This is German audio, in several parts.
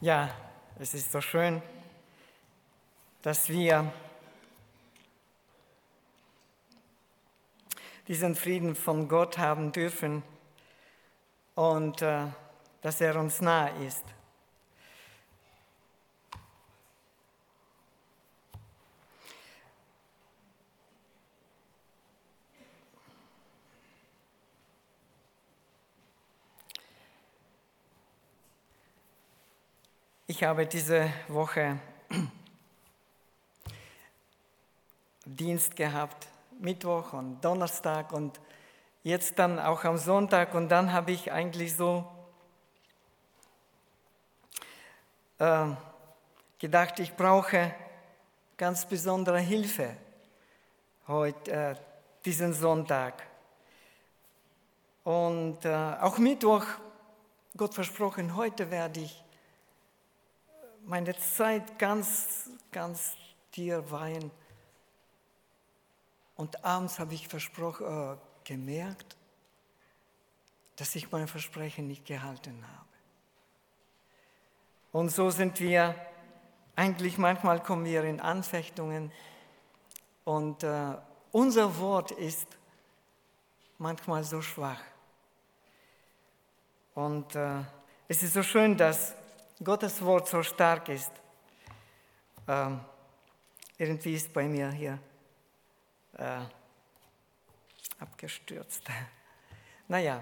Ja, es ist so schön, dass wir diesen Frieden von Gott haben dürfen und dass er uns nahe ist. Ich habe diese Woche Dienst gehabt, Mittwoch und Donnerstag und jetzt dann auch am Sonntag, und dann habe ich eigentlich so gedacht, ich brauche ganz besondere Hilfe heute, diesen Sonntag. Und auch Mittwoch, Gott versprochen, heute werde ich meine Zeit ganz dir weihen. Und abends habe ich gemerkt, dass ich mein Versprechen nicht gehalten habe. Und so sind wir, eigentlich manchmal kommen wir in Anfechtungen und unser Wort ist manchmal so schwach. Und es ist so schön, dass Gottes Wort so stark ist. Irgendwie ist bei mir hier abgestürzt. Naja.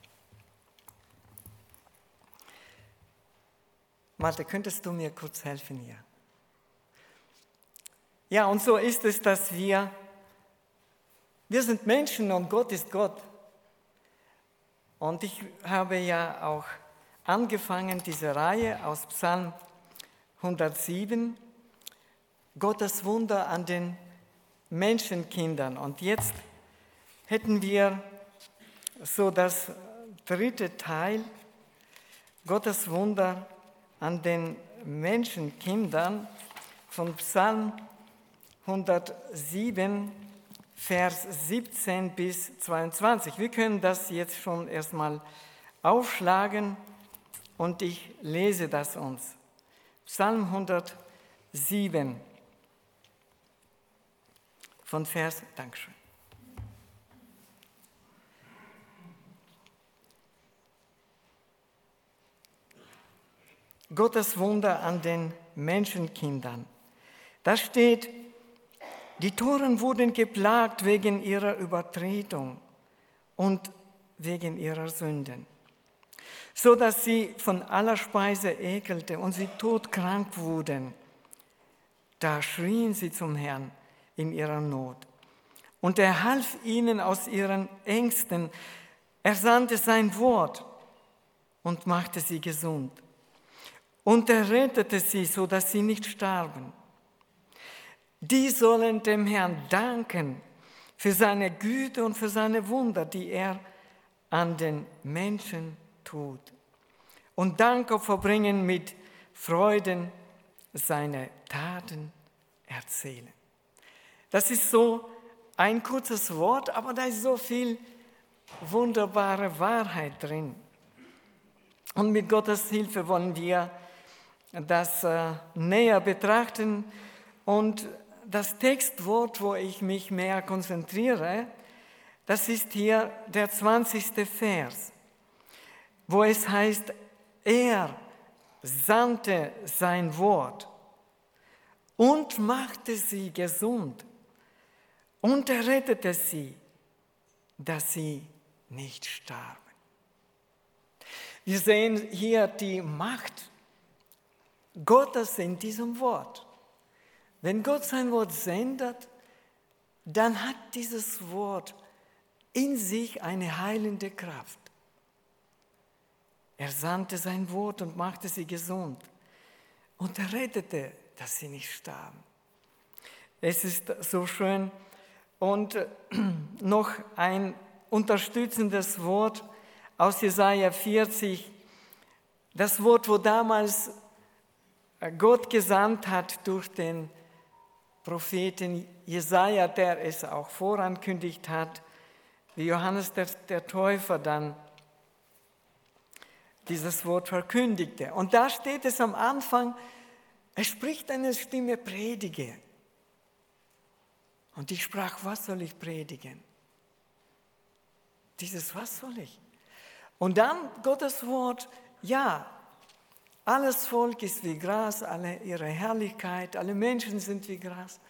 Malte, könntest du mir kurz helfen hier? Ja, und so ist es, dass wir sind Menschen und Gott ist Gott. Und ich habe ja auch angefangen, diese Reihe aus Psalm 107, Gottes Wunder an den Menschenkindern. Und jetzt hätten wir so das dritte Teil, Gottes Wunder an den Menschenkindern von Psalm 107, Vers 17 bis 22. Wir können das jetzt schon erstmal aufschlagen und ich lese das uns. Psalm 107 von Vers, Dankeschön. Gottes Wunder an den Menschenkindern. Da steht, die Toren wurden geplagt wegen ihrer Übertretung und wegen ihrer Sünden, so dass sie von aller Speise ekelte und sie todkrank wurden. Da schrien sie zum Herrn in ihrer Not. Und er half ihnen aus ihren Ängsten. Er sandte sein Wort und machte sie gesund. Und er rettete sie, so dass sie nicht starben. Die sollen dem Herrn danken für seine Güte und für seine Wunder, die er an den Menschen tut. Und Dankopfer bringen mit Freuden seine Taten erzählen. Das ist so ein kurzes Wort, aber da ist so viel wunderbare Wahrheit drin. Und mit Gottes Hilfe wollen wir das näher betrachten. Und das Textwort, wo ich mich mehr konzentriere, das ist hier der 20. Vers, wo es heißt, er sandte sein Wort und machte sie gesund und er rettete sie, dass sie nicht starben. Wir sehen hier die Macht Gottes in diesem Wort. Wenn Gott sein Wort sendet, dann hat dieses Wort in sich eine heilende Kraft. Er sandte sein Wort und machte sie gesund. Und er rettete, dass sie nicht starben. Es ist so schön. Und noch ein unterstützendes Wort aus Jesaja 40. Das Wort, wo damals Gott gesandt hat durch den Propheten Jesaja, der es auch vorankündigt hat, wie Johannes der Täufer dann dieses Wort verkündigte. Und da steht es am Anfang, es spricht eine Stimme, predige. Und ich sprach, was soll ich predigen? Dieses, was soll ich? Und dann Gottes Wort, ja, alles Volk ist wie Gras, alle ihre Herrlichkeit, alle Menschen sind wie Gras.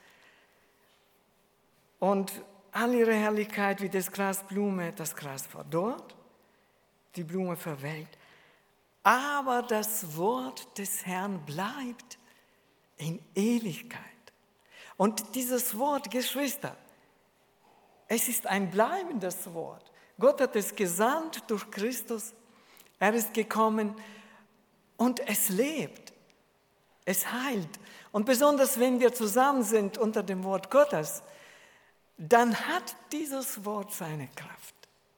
Und all ihre Herrlichkeit wie das Grasblume, das Gras verdorrt, die Blume verwelkt. Aber das Wort des Herrn bleibt in Ewigkeit. Und dieses Wort, Geschwister, es ist ein bleibendes Wort. Gott hat es gesandt durch Christus. Er ist gekommen und es lebt. Es heilt. Und besonders wenn wir zusammen sind unter dem Wort Gottes, dann hat dieses Wort seine Kraft.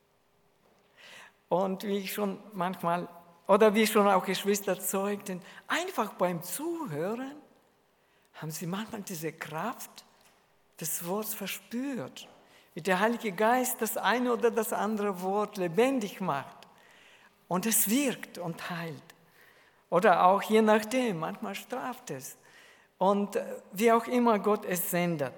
Und wie ich schon manchmal, oder wie schon auch Geschwister zeugten, einfach beim Zuhören haben sie manchmal diese Kraft des Wortes verspürt, wie der Heilige Geist das eine oder das andere Wort lebendig macht und es wirkt und heilt. Oder auch je nachdem, manchmal straft es. Und wie auch immer Gott es sendet.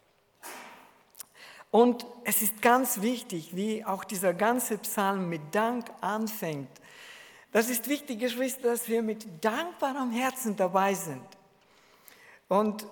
Und es ist ganz wichtig, wie auch dieser ganze Psalm mit Dank anfängt. Das ist wichtig, Geschwister, dass wir mit dankbarem Herzen dabei sind. Und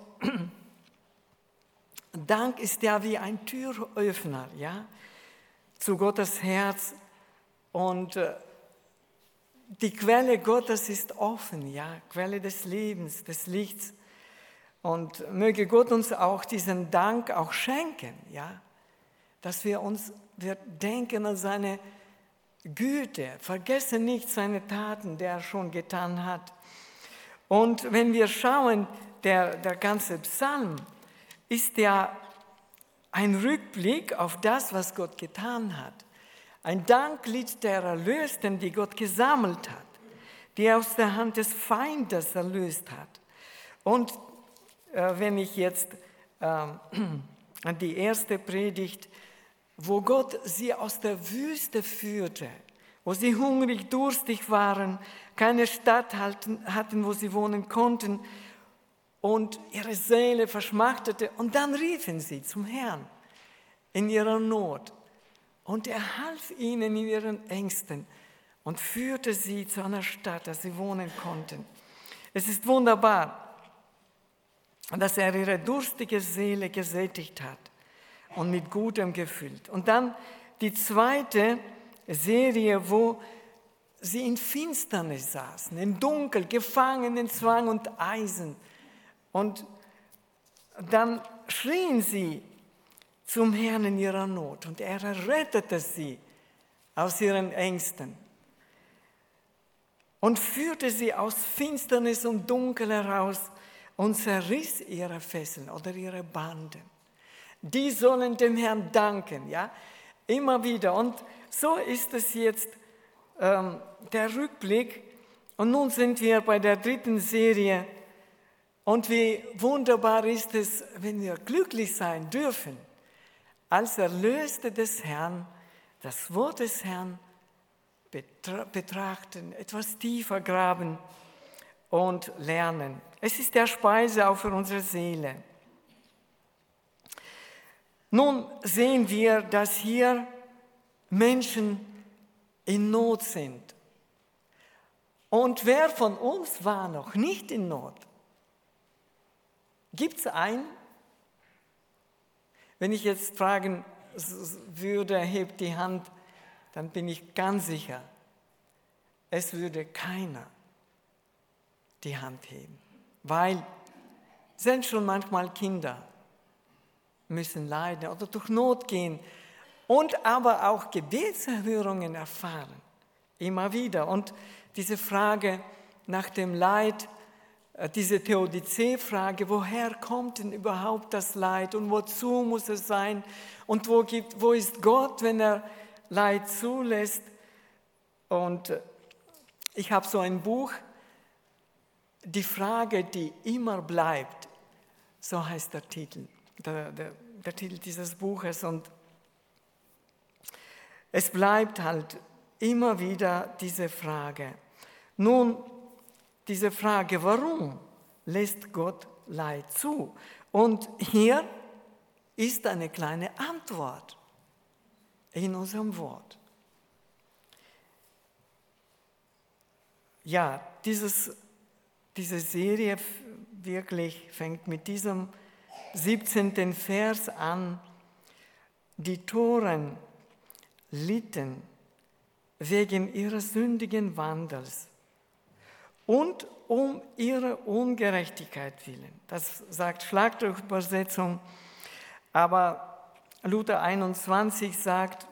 Dank ist ja wie ein Türöffner, ja, zu Gottes Herz. Und die Quelle Gottes ist offen, ja, Quelle des Lebens, des Lichts. Und möge Gott uns auch diesen Dank auch schenken, ja, dass wir denken an seine Güte, vergessen nicht seine Taten, die er schon getan hat. Und wenn wir schauen, der ganze Psalm ist ja ein Rückblick auf das, was Gott getan hat. Ein Danklied der Erlösten, die Gott gesammelt hat, die er aus der Hand des Feindes erlöst hat. Und wenn ich jetzt an die erste Predigt, wo Gott sie aus der Wüste führte, wo sie hungrig, durstig waren, keine Stadt hatten, wo sie wohnen konnten und ihre Seele verschmachtete. Und dann riefen sie zum Herrn in ihrer Not. Und er half ihnen in ihren Ängsten und führte sie zu einer Stadt, dass sie wohnen konnten. Es ist wunderbar, dass er ihre durstige Seele gesättigt hat und mit Gutem gefüllt. Und dann die zweite Serie, wo sie in Finsternis saßen, in Dunkel, gefangen in Zwang und Eisen. Und dann schrien sie zum Herrn in ihrer Not und er errettete sie aus ihren Ängsten und führte sie aus Finsternis und Dunkel heraus und zerriss ihre Fesseln oder ihre Banden. Die sollen dem Herrn danken, ja, immer wieder. Und so ist es jetzt der Rückblick. Und nun sind wir bei der dritten Serie. Und wie wunderbar ist es, wenn wir glücklich sein dürfen, als Erlöste des Herrn, das Wort des Herrn betrachten, etwas tiefer graben und lernen. Es ist der Speise auch für unsere Seele. Nun sehen wir, dass hier Menschen in Not sind. Und wer von uns war noch nicht in Not? Gibt es einen? Wenn ich jetzt fragen würde, hebt die Hand, dann bin ich ganz sicher, es würde keiner die Hand heben. Weil sind schon manchmal Kinder, müssen leiden oder durch Not gehen und aber auch Gebetserhörungen erfahren, immer wieder. Und diese Frage nach dem Leid, diese Theodizee-Frage, woher kommt denn überhaupt das Leid und wozu muss es sein und wo ist Gott, wenn er Leid zulässt? Und ich habe so ein Buch, die Frage, die immer bleibt, so heißt der Titel. Der Titel dieses Buches und es bleibt halt immer wieder diese Frage, Nun, diese Frage, warum lässt Gott Leid zu? Und hier ist eine kleine Antwort in unserem Wort. Ja, diese Serie wirklich fängt mit diesem 17. Vers an. Die Toren litten wegen ihres sündigen Wandels und um ihre Ungerechtigkeit willen. Das sagt Schlagwörterübersetzung, aber Luther 21 sagt,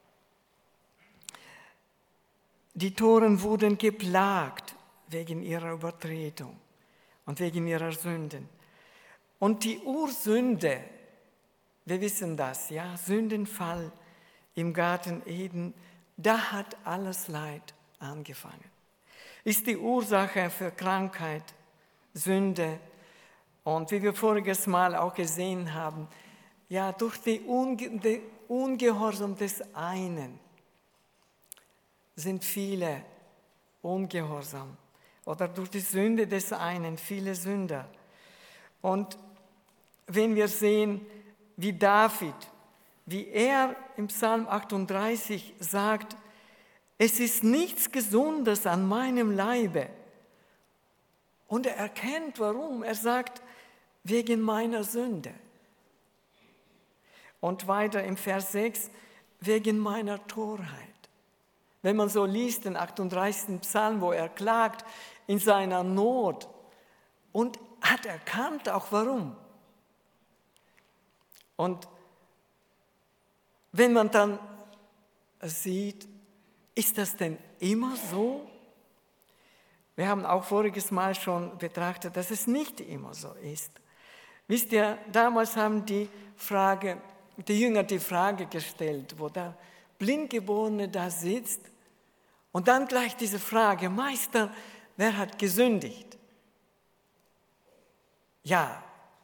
die Toren wurden geplagt wegen ihrer Übertretung und wegen ihrer Sünden. Und die Ursünde, wir wissen das, ja, Sündenfall im Garten Eden, da hat alles Leid angefangen. Ist die Ursache für Krankheit, Sünde und wie wir voriges Mal auch gesehen haben, ja, durch den Ungehorsam des einen sind viele ungehorsam oder durch die Sünde des einen viele Sünder. Und wenn wir sehen, wie David, wie er im Psalm 38 sagt, es ist nichts Gesundes an meinem Leibe. Und er erkennt, warum. Er sagt, wegen meiner Sünde. Und weiter im Vers 6, wegen meiner Torheit. Wenn man so liest, den 38. Psalm, wo er klagt in seiner Not und hat erkannt auch warum. Und wenn man dann sieht, ist das denn immer so? Wir haben auch voriges Mal schon betrachtet, dass es nicht immer so ist. Wisst ihr, damals haben die Jünger die Frage gestellt, wo der Blindgeborene da sitzt und dann gleich diese Frage, Meister, wer hat gesündigt? Ja,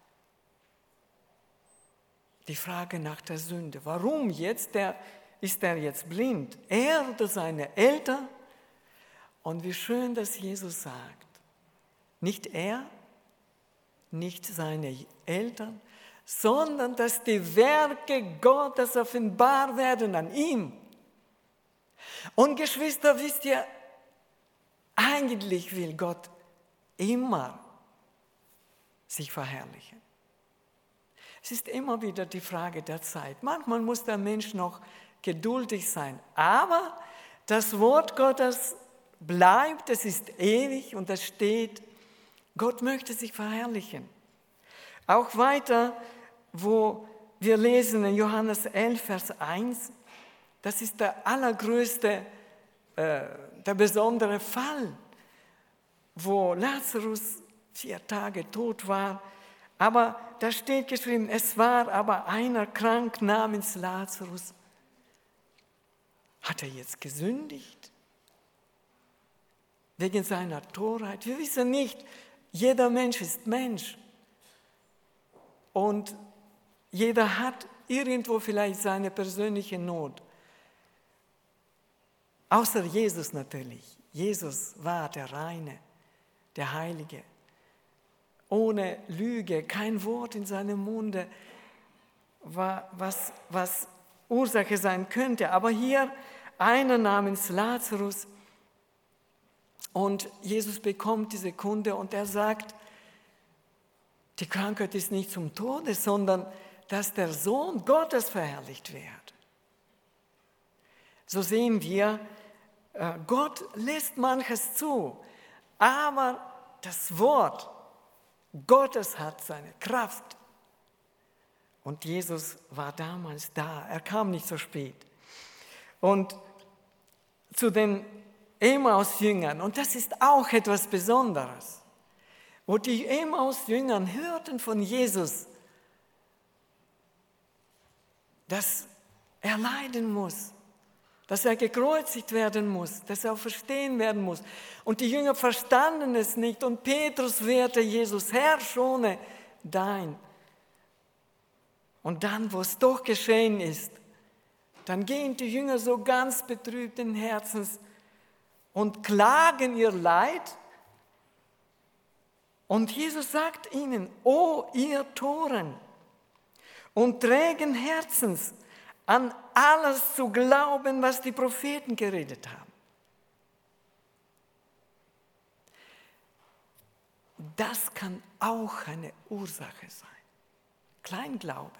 die Frage nach der Sünde. Warum jetzt? Ist er jetzt blind? Er oder seine Eltern? Und wie schön, dass Jesus sagt, nicht er, nicht seine Eltern, sondern dass die Werke Gottes offenbar werden an ihm. Und Geschwister, wisst ihr, eigentlich will Gott immer sich verherrlichen. Es ist immer wieder die Frage der Zeit. Manchmal muss der Mensch noch geduldig sein, aber das Wort Gottes bleibt, es ist ewig und es steht, Gott möchte sich verherrlichen. Auch weiter, wo wir lesen in Johannes 11, Vers 1, das ist der allergrößte, der besondere Fall, wo Lazarus 4 Tage tot war. Aber da steht geschrieben, es war aber einer krank namens Lazarus. Hat er jetzt gesündigt? Wegen seiner Torheit? Wir wissen nicht, jeder Mensch ist Mensch. Und jeder hat irgendwo vielleicht seine persönliche Not. Außer Jesus natürlich. Jesus war der Reine, der Heilige. Ohne Lüge, kein Wort in seinem Munde, was Ursache sein könnte. Aber hier einer namens Lazarus und Jesus bekommt diese Kunde und er sagt, die Krankheit ist nicht zum Tode, sondern dass der Sohn Gottes verherrlicht wird. So sehen wir, Gott lässt manches zu, aber das Wort Gottes hat seine Kraft. Und Jesus war damals da, er kam nicht so spät. Und zu den Emmaus-Jüngern, und das ist auch etwas Besonderes, wo die Emmaus-Jüngern hörten von Jesus, dass er leiden muss, dass er gekreuzigt werden muss, dass er auferstehen werden muss. Und die Jünger verstanden es nicht. Und Petrus wehrte Jesus, Herr, schone dein. Und dann, wo es doch geschehen ist, dann gehen die Jünger so ganz betrübten Herzens und klagen ihr Leid. Und Jesus sagt ihnen, o ihr Toren und trägen Herzens, an alles zu glauben, was die Propheten geredet haben. Das kann auch eine Ursache sein. Kleinglaube.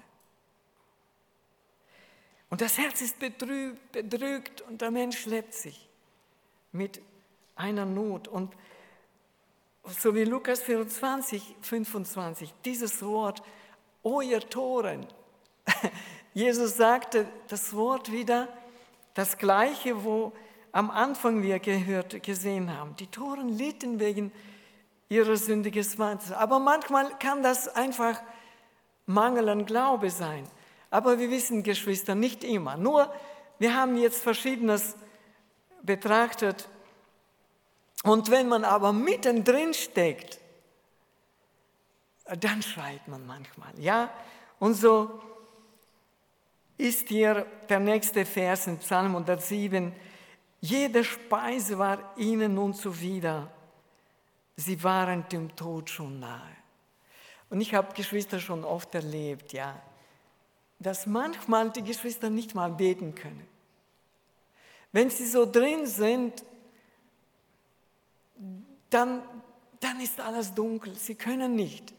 Und das Herz ist bedrückt und der Mensch schleppt sich mit einer Not. Und so wie Lukas 24, 25, dieses Wort, o ihr Toren. Jesus sagte das Wort wieder, das Gleiche, wo am Anfang wir gesehen haben. Die Toren litten wegen ihrer sündigen Wandel. Aber manchmal kann das einfach Mangel an Glaube sein. Aber wir wissen, Geschwister, nicht immer. Nur, wir haben jetzt Verschiedenes betrachtet. Und wenn man aber mittendrin steckt, dann schreit man manchmal. Ja? Und so ist hier der nächste Vers in Psalm 107. Jede Speise war ihnen nun zuwider. Sie waren dem Tod schon nahe. Und ich habe Geschwister schon oft erlebt, ja, dass manchmal die Geschwister nicht mal beten können. Wenn sie so drin sind, dann ist alles dunkel. Sie können nicht.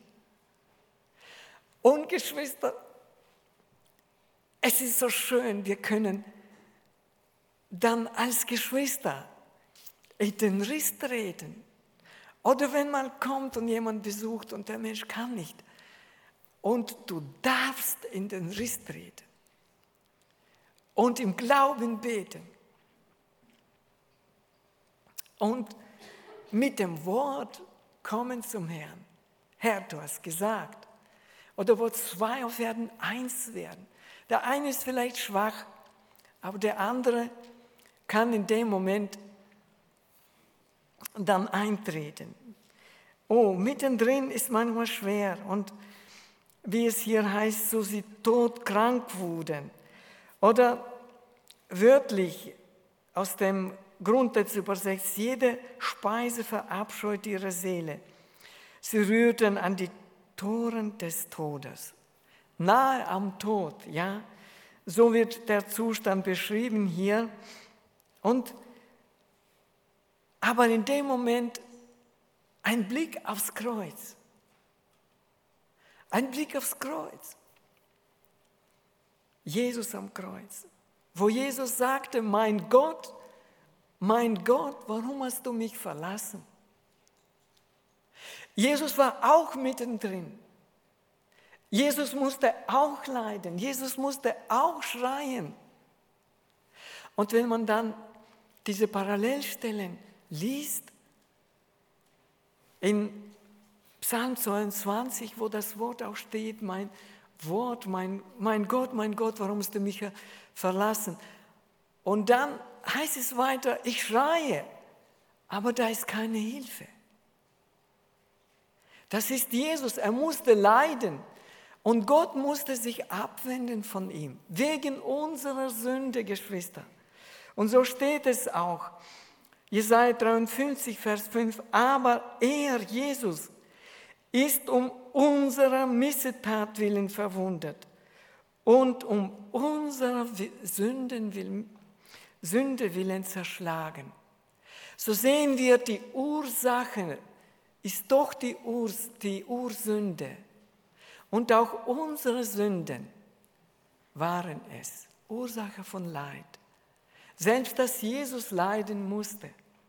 Und Geschwister, es ist so schön, wir können dann als Geschwister in den Riss treten. Oder wenn man kommt und jemand besucht und der Mensch kann nicht. Und du darfst in den Riss treten und im Glauben beten. Und mit dem Wort kommen zum Herrn. Herr, du hast gesagt. Oder wo zwei auf Erden eins werden. Der eine ist vielleicht schwach, aber der andere kann in dem Moment dann eintreten. Oh, mittendrin ist manchmal schwer. Und wie es hier heißt, so sie todkrank wurden. Oder wörtlich aus dem Grundtext übersetzt, jede Speise verabscheut ihre Seele. Sie rührten an die Toren des Todes. Nahe am Tod, ja. So wird der Zustand beschrieben hier. Aber in dem Moment ein Blick aufs Kreuz. Ein Blick aufs Kreuz. Jesus am Kreuz. Wo Jesus sagte, mein Gott, warum hast du mich verlassen? Jesus war auch mittendrin. Jesus musste auch leiden. Jesus musste auch schreien. Und wenn man dann diese Parallelstellen liest, in Psalm 22, wo das Wort auch steht, mein Gott, warum hast du mich verlassen? Und dann heißt es weiter, ich schreie, aber da ist keine Hilfe. Das ist Jesus, er musste leiden und Gott musste sich abwenden von ihm, wegen unserer Sünde, Geschwister. Und so steht es auch, Jesaja 53, Vers 5, aber er, Jesus, ist um unserer Missetat willen verwundet und um unserer Sünde willen zerschlagen. So sehen wir, die Ursache ist doch die Ursünde. Und auch unsere Sünden waren es, Ursache von Leid. Selbst, dass Jesus leiden musste.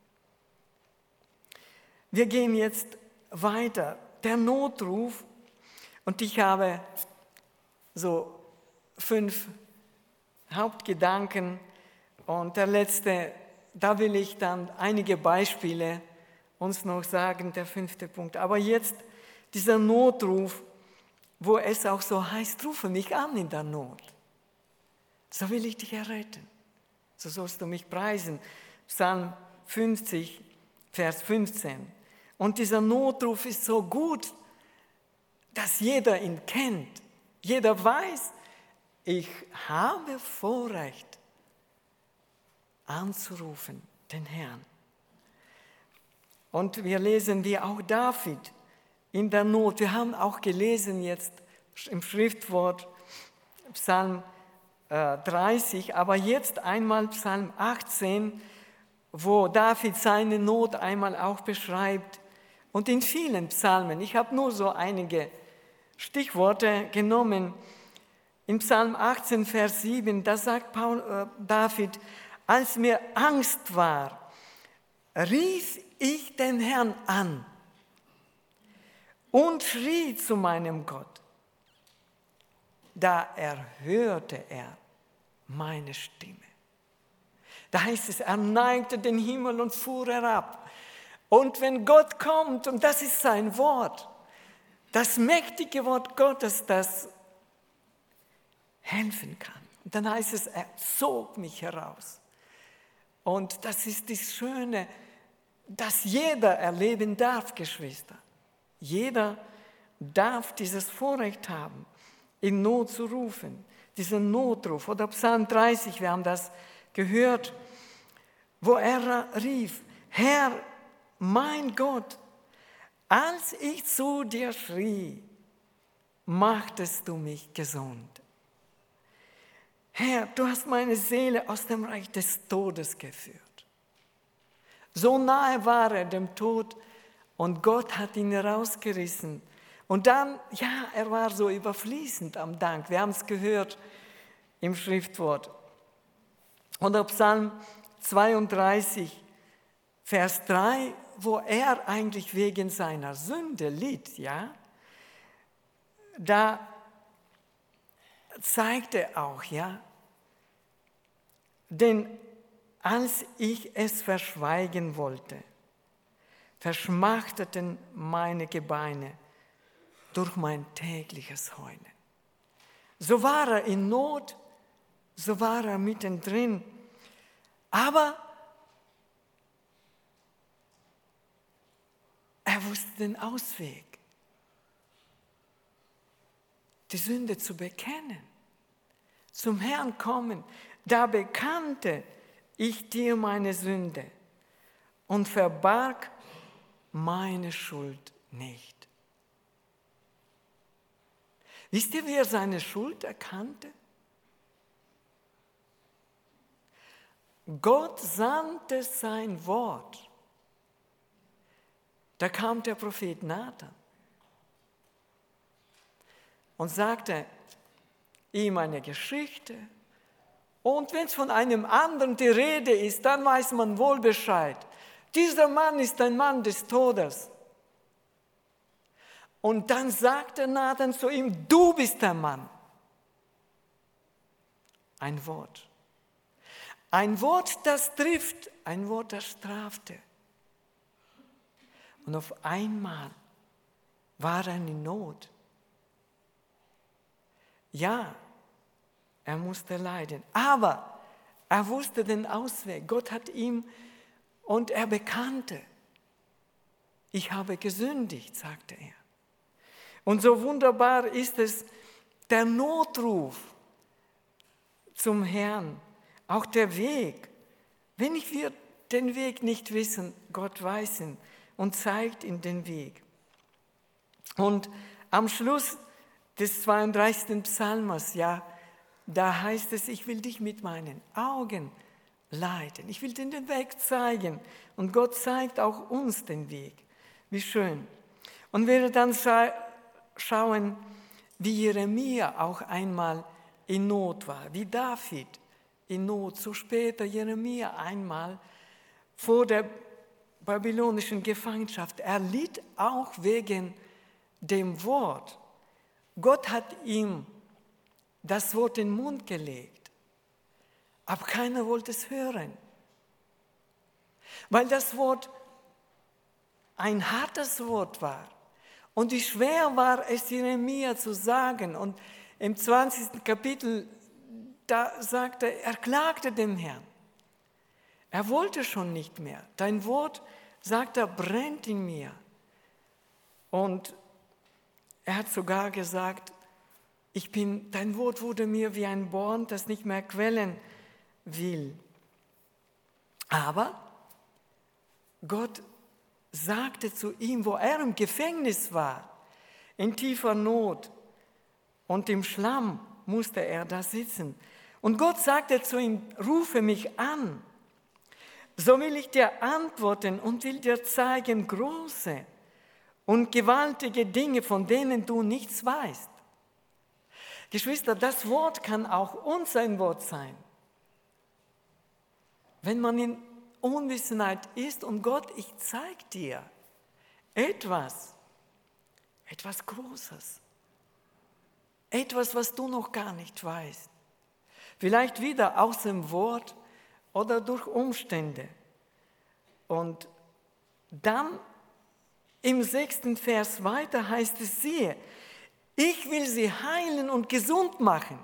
Wir gehen jetzt weiter. Der Notruf, und ich habe so 5 Hauptgedanken und der letzte, da will ich dann einige Beispiele uns noch sagen, der 5. Punkt. Aber jetzt dieser Notruf, wo es auch so heißt, rufe mich an in der Not. So will ich dich erretten. So sollst du mich preisen. Psalm 50, Vers 15. Und dieser Notruf ist so gut, dass jeder ihn kennt. Jeder weiß, ich habe Vorrecht anzurufen, den Herrn. Und wir lesen, wie auch David in der Not, wir haben auch gelesen jetzt im Schriftwort Psalm 30, aber jetzt einmal Psalm 18, wo David seine Not einmal auch beschreibt. Und in vielen Psalmen, ich habe nur so einige Stichworte genommen. In Psalm 18, Vers 7, da sagt David, als mir Angst war, rief ich den Herrn an und schrie zu meinem Gott. Da erhörte er meine Stimme. Da heißt es, er neigte den Himmel und fuhr herab. Und wenn Gott kommt, und das ist sein Wort, das mächtige Wort Gottes, das helfen kann. Und dann heißt es, er zog mich heraus. Und das ist das Schöne, das jeder erleben darf, Geschwister. Jeder darf dieses Vorrecht haben, in Not zu rufen, diesen Notruf. Oder Psalm 30, wir haben das gehört, wo er rief, Herr, mein Gott, als ich zu dir schrie, machtest du mich gesund. Herr, du hast meine Seele aus dem Reich des Todes geführt. So nahe war er dem Tod und Gott hat ihn herausgerissen. Und dann, ja, er war so überfließend am Dank. Wir haben es gehört im Schriftwort. Und auf Psalm 32, Vers 3, wo er eigentlich wegen seiner Sünde litt, ja, da zeigt er auch, ja, denn als ich es verschweigen wollte, verschmachteten meine Gebeine durch mein tägliches Heulen. So war er in Not, so war er mittendrin, aber er wusste den Ausweg, die Sünde zu bekennen, zum Herrn kommen. Da bekannte ich dir meine Sünde und verbarg meine Schuld nicht. Wisst ihr, wie er seine Schuld erkannte? Gott sandte sein Wort. Da kam der Prophet Nathan und sagte ihm eine Geschichte. Und wenn es von einem anderen die Rede ist, dann weiß man wohl Bescheid. Dieser Mann ist ein Mann des Todes. Und dann sagte Nathan zu ihm, du bist der Mann. Ein Wort. Ein Wort, das trifft, ein Wort, das strafte. Und auf einmal war er in Not. Ja, er musste leiden, aber er wusste den Ausweg. Gott hat ihm, und er bekannte, ich habe gesündigt, sagte er. Und so wunderbar ist es, der Notruf zum Herrn, auch der Weg. Wenn wir den Weg nicht wissen, Gott weiß ihn und zeigt ihm den Weg. Und am Schluss des 32. Psalms, ja, da heißt es, ich will dich mit meinen Augen leiten. Ich will dir den Weg zeigen. Und Gott zeigt auch uns den Weg. Wie schön. Und wir dann schauen, wie Jeremia auch einmal in Not war, wie David in Not, so später Jeremia einmal vor der babylonischen Gefangenschaft. Er litt auch wegen dem Wort. Gott hat ihm das Wort in den Mund gelegt, aber keiner wollte es hören, weil das Wort ein hartes Wort war. Und wie schwer war es, Jeremia zu sagen. Und im 20. Kapitel, da sagte er klagte dem Herrn. Er wollte schon nicht mehr. Dein Wort, sagt er, brennt in mir. Und er hat sogar gesagt, dein Wort wurde mir wie ein Born, das nicht mehr quellen will. Aber Gott sagte zu ihm, wo er im Gefängnis war, in tiefer Not und im Schlamm musste er da sitzen. Und Gott sagte zu ihm, rufe mich an, so will ich dir antworten und will dir zeigen große und gewaltige Dinge, von denen du nichts weißt. Geschwister, das Wort kann auch uns ein Wort sein. Wenn man in Unwissenheit ist und Gott, ich zeige dir etwas Großes, etwas, was du noch gar nicht weißt. Vielleicht wieder aus dem Wort oder durch Umstände. Und dann im 6. Vers weiter heißt es, siehe, ich will sie heilen und gesund machen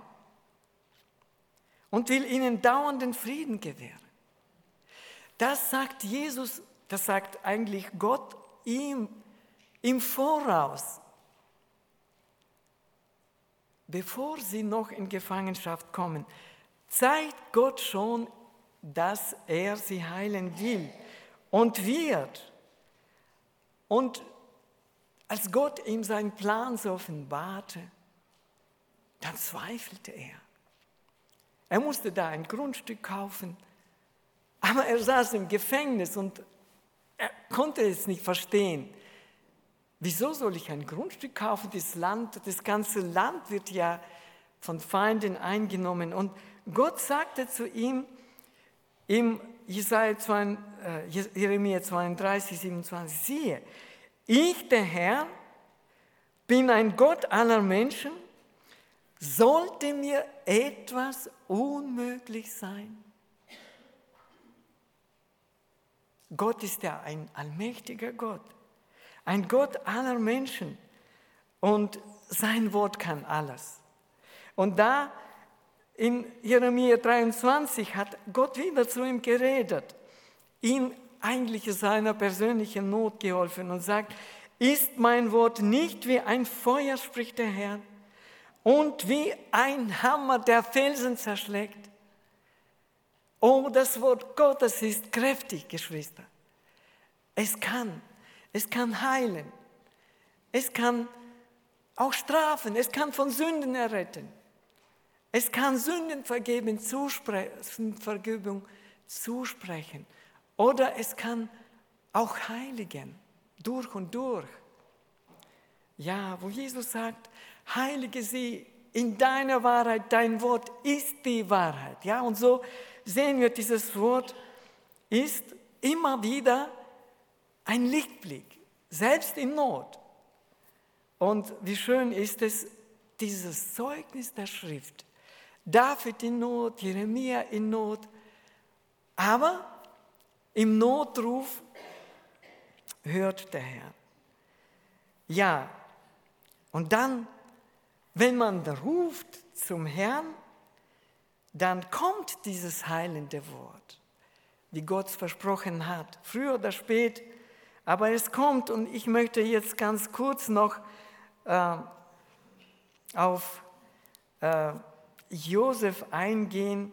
und will ihnen dauernden Frieden gewähren. Das sagt Jesus, das sagt eigentlich Gott ihm im Voraus, bevor sie noch in Gefangenschaft kommen, zeigt Gott schon, dass er sie heilen will und wird. Und als Gott ihm seinen Plan so offenbarte, dann zweifelte er. Er musste da ein Grundstück kaufen, aber er saß im Gefängnis und er konnte es nicht verstehen. Wieso soll ich ein Grundstück kaufen? Das ganze Land wird ja von Feinden eingenommen. Und Gott sagte zu ihm im Jeremia 32, 27, siehe, ich, der Herr, bin ein Gott aller Menschen, sollte mir etwas unmöglich sein? Gott ist ja ein allmächtiger Gott, ein Gott aller Menschen und sein Wort kann alles. Und da in Jeremia 23 hat Gott wieder zu ihm geredet, ihm eigentlich in seiner persönlichen Not geholfen und sagt, ist mein Wort nicht wie ein Feuer, spricht der Herr, und wie ein Hammer, der Felsen zerschlägt? Oh, das Wort Gottes ist kräftig, Geschwister. Es kann heilen. Es kann auch strafen. Es kann von Sünden erretten. Es kann Sündenvergebung zusprechen. Oder es kann auch heiligen, durch und durch. Ja, wo Jesus sagt, heilige sie in deiner Wahrheit, dein Wort ist die Wahrheit. Ja, und so sehen wir, dieses Wort ist immer wieder ein Lichtblick, selbst in Not. Und wie schön ist es, dieses Zeugnis der Schrift. David in Not, Jeremia in Not, aber im Notruf hört der Herr. Ja, und dann, wenn man ruft zum Herrn, dann kommt dieses heilende Wort, wie Gott es versprochen hat, früher oder spät, aber es kommt. Und ich möchte jetzt ganz kurz noch auf Josef eingehen,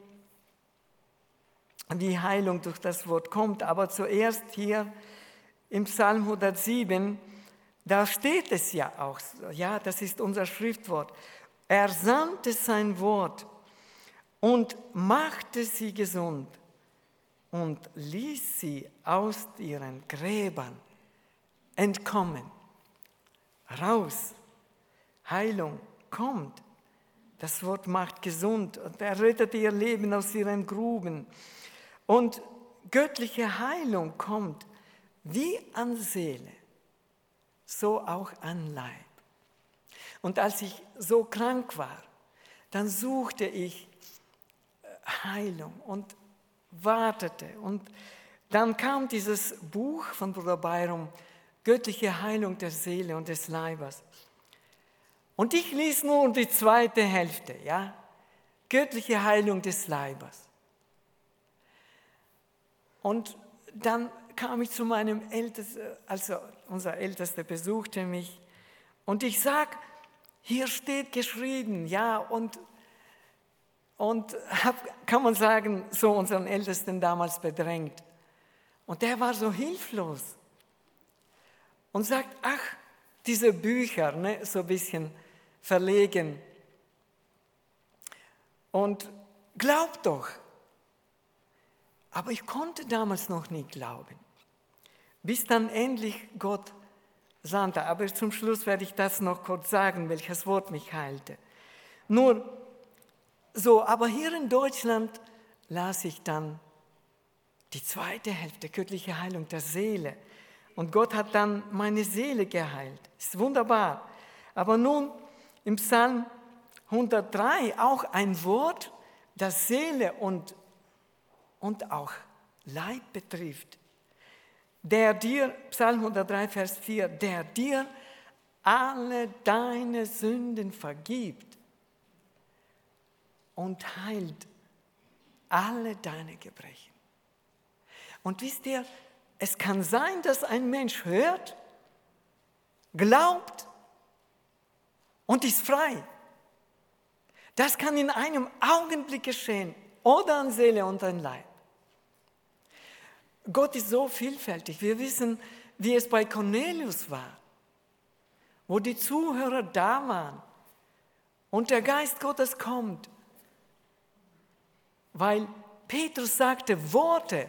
die Heilung durch das Wort kommt. Aber zuerst hier im Psalm 107, da steht es ja auch, ja, das ist unser Schriftwort. Er sandte sein Wort und machte sie gesund und ließ sie aus ihren Gräbern entkommen. Raus, Heilung kommt. Das Wort macht gesund und er rettet ihr Leben aus ihren Gruben. Und göttliche Heilung kommt wie an Seele, so auch an Leib. Und als ich so krank war, dann suchte ich Heilung und wartete. Und dann kam dieses Buch von Bruder Byrum, Göttliche Heilung der Seele und des Leibes. Und ich ließ nun die zweite Hälfte, ja, göttliche Heilung des Leibes. Und dann kam ich zu meinem Ältesten, also unser Ältester besuchte mich und ich sag, hier steht geschrieben, ja, und kann man sagen, so unseren Ältesten damals bedrängt. Und der war so hilflos. und sagt, ach, diese Bücher, ne, so ein bisschen verlegen. Und glaubt doch. Aber ich konnte damals noch nie glauben, bis dann endlich Gott sandte. Aber zum Schluss werde ich das noch kurz sagen, welches Wort mich heilte. Nur so, aber hier in Deutschland las ich dann die zweite Hälfte, göttliche Heilung der Seele. Und Gott hat dann meine Seele geheilt. Ist wunderbar. Aber nun im Psalm 103 auch ein Wort, das Seele und auch Leib betrifft. Der dir, Psalm 103, Vers 4, der dir alle deine Sünden vergibt und heilt alle deine Gebrechen. Und wisst ihr, es kann sein, dass ein Mensch hört, glaubt und ist frei. Das kann in einem Augenblick geschehen, oder an Seele und an Leib. Gott ist so vielfältig. Wir wissen, wie es bei Cornelius war, wo die Zuhörer da waren und der Geist Gottes kommt, weil Petrus sagte Worte.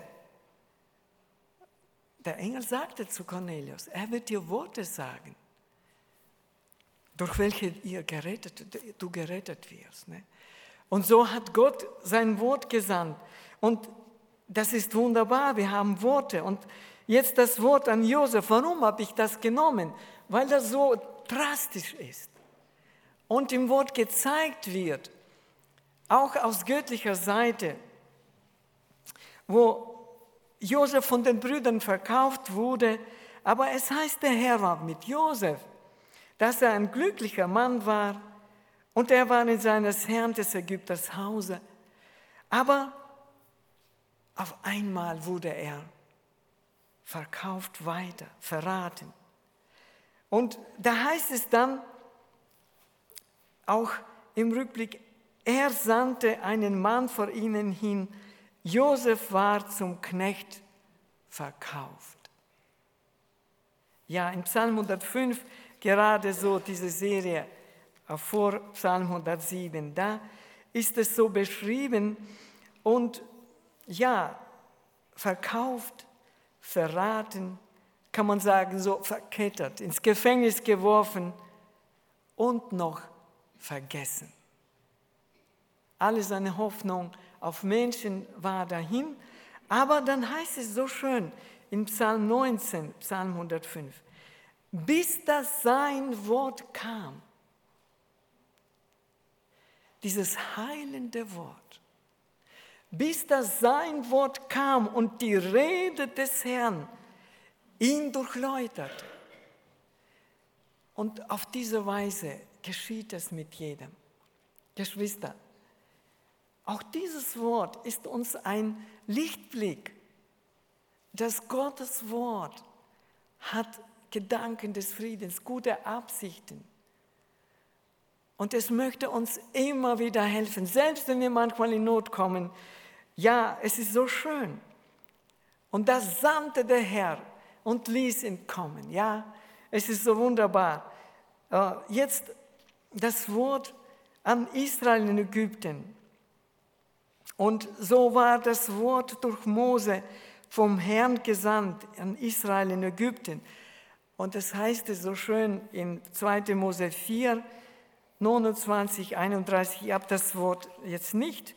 Der Engel sagte zu Cornelius, er wird dir Worte sagen, durch welche du gerettet wirst. Ne? Und so hat Gott sein Wort gesandt. Und das ist wunderbar, wir haben Worte. Und jetzt das Wort an Josef. Warum habe ich das genommen? Weil das so drastisch ist. Und im Wort gezeigt wird, auch aus göttlicher Seite, wo Josef von den Brüdern verkauft wurde. Aber es heißt, der Herr war mit Josef, dass er ein glücklicher Mann war. Und er war in seines Herrn des Ägypters Hause. Aber auf einmal wurde er verkauft weiter, verraten. Und da heißt es dann auch im Rückblick, er sandte einen Mann vor ihnen hin, Josef war zum Knecht verkauft. Ja, in Psalm 105, gerade so diese Serie vor Psalm 107, da ist es so beschrieben und ja, verkauft, verraten, kann man sagen, so verkettert, ins Gefängnis geworfen und noch vergessen. Alle seine Hoffnung auf Menschen war dahin, aber dann heißt es so schön in Psalm 19, Psalm 105, bis das sein Wort kam, dieses heilende Wort, bis das sein Wort kam und die Rede des Herrn ihn durchläuterte. Und auf diese Weise geschieht es mit jedem. Geschwister, auch dieses Wort ist uns ein Lichtblick, dass Gottes Wort hat Gedanken des Friedens, gute Absichten. Und es möchte uns immer wieder helfen, selbst wenn wir manchmal in Not kommen. Ja, es ist so schön. Und da sandte der Herr und ließ ihn kommen. Ja, es ist so wunderbar. Jetzt das Wort an Israel in Ägypten. Und so war das Wort durch Mose vom Herrn gesandt an Israel in Ägypten. Und das heißt es so schön in 2. Mose 4, 29, 31. Ich habe das Wort jetzt nicht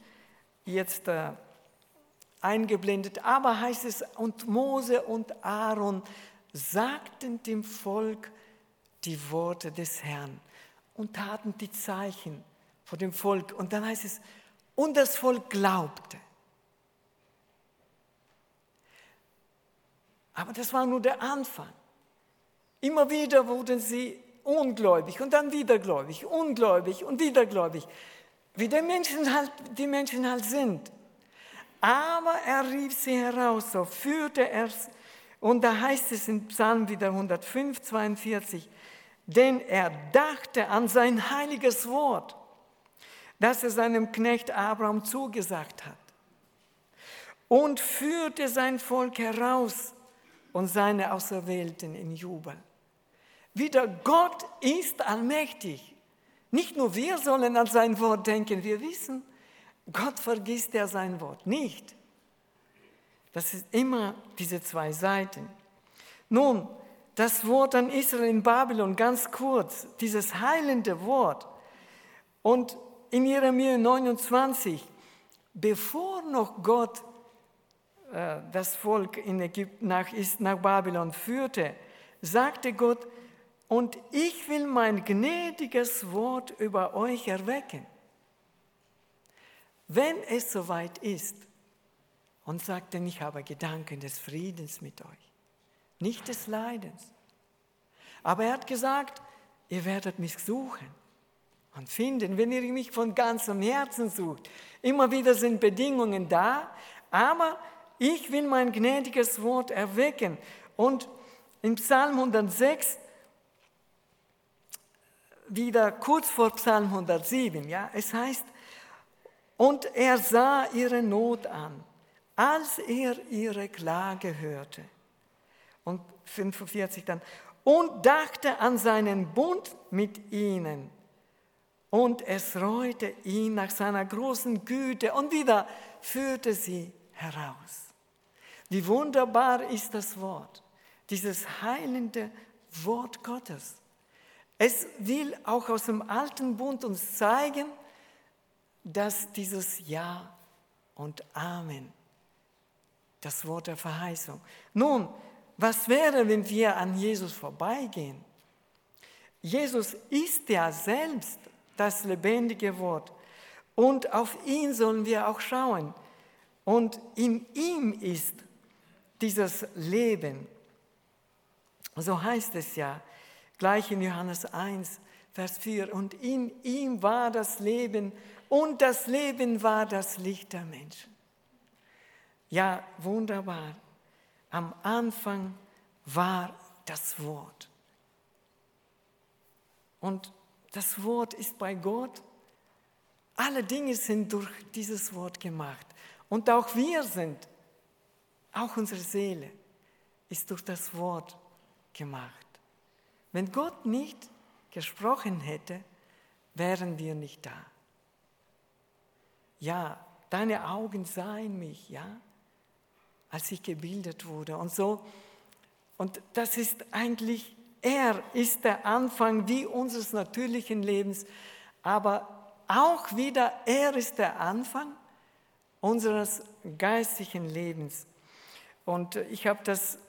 eingeblendet, aber heißt es, und Mose und Aaron sagten dem Volk die Worte des Herrn und taten die Zeichen vor dem Volk. Und dann heißt es, und das Volk glaubte. Aber das war nur der Anfang. Immer wieder wurden sie ungläubig und dann wieder gläubig, ungläubig und wieder gläubig, wie die Menschen halt sind. Aber er rief sie heraus, so führte er es. Und da heißt es in Psalm wieder 105, 42, denn er dachte an sein heiliges Wort, das er seinem Knecht Abraham zugesagt hat, und führte sein Volk heraus und seine Auserwählten in Jubel. Wieder Gott ist allmächtig. Nicht nur wir sollen an sein Wort denken, wir wissen, Gott vergisst ja sein Wort nicht. Das ist immer diese zwei Seiten. Nun, das Wort an Israel in Babylon, ganz kurz, dieses heilende Wort. Und in Jeremia 29, bevor noch Gott das Volk in Ägypten nach Babylon führte, sagte Gott, und ich will mein gnädiges Wort über euch erwecken, wenn es soweit ist. Und sagte, ich habe Gedanken des Friedens mit euch, nicht des Leidens. Aber er hat gesagt, ihr werdet mich suchen und finden, wenn ihr mich von ganzem Herzen sucht. Immer wieder sind Bedingungen da, aber ich will mein gnädiges Wort erwecken. Und im Psalm 106, wieder kurz vor Psalm 107, ja, es heißt, und er sah ihre Not an, als er ihre Klage hörte. Und 45 dann, und dachte an seinen Bund mit ihnen. Und es reute ihn nach seiner großen Güte und wieder führte sie heraus. Wie wunderbar ist das Wort, dieses heilende Wort Gottes. Es will auch aus dem alten Bund uns zeigen, dass dieses Ja und Amen, das Wort der Verheißung. Nun, was wäre, wenn wir an Jesus vorbeigehen? Jesus ist ja selbst das lebendige Wort und auf ihn sollen wir auch schauen. Und in ihm ist dieses Leben. So heißt es ja, gleich in Johannes 1, Vers 4, und in ihm war das Leben und das Leben war das Licht der Menschen. Ja, wunderbar. Am Anfang war das Wort. Und das Wort ist bei Gott. Alle Dinge sind durch dieses Wort gemacht. Und auch wir sind, auch unsere Seele ist durch das Wort gemacht. Wenn Gott nicht gesprochen hätte, wären wir nicht da. Ja, deine Augen sahen mich, ja, als ich gebildet wurde und so. Und das ist eigentlich, er ist der Anfang wie unseres natürlichen Lebens, aber auch wieder, er ist der Anfang unseres geistlichen Lebens. Und ich habe das